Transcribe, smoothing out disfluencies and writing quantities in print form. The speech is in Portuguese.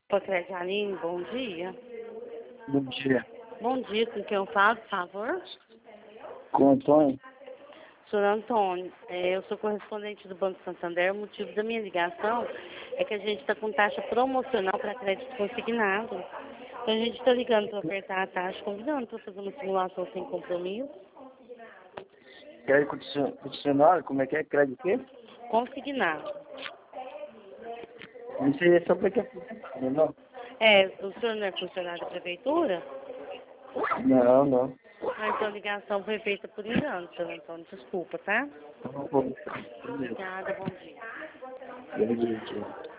Pocrete Aline, bom dia. Bom dia. Bom dia, com quem eu falo, por favor? Com o Antônio? Senhor Antônio, eu sou correspondente do Banco Santander. O motivo da minha ligação é que a gente está com taxa promocional para crédito consignado. Então a gente está ligando para apertar a taxa, convidando para fazer uma simulação sem compromisso. Crédito condicional? Como é que é? Crédito o quê? Consignado. Isso aí é só para que aposentar, não? O senhor não é funcionário da prefeitura? Não. Então a ligação foi feita por engano, senhor Antônio. Desculpa, tá? Tá bom. Obrigada, bom dia. Bom dia.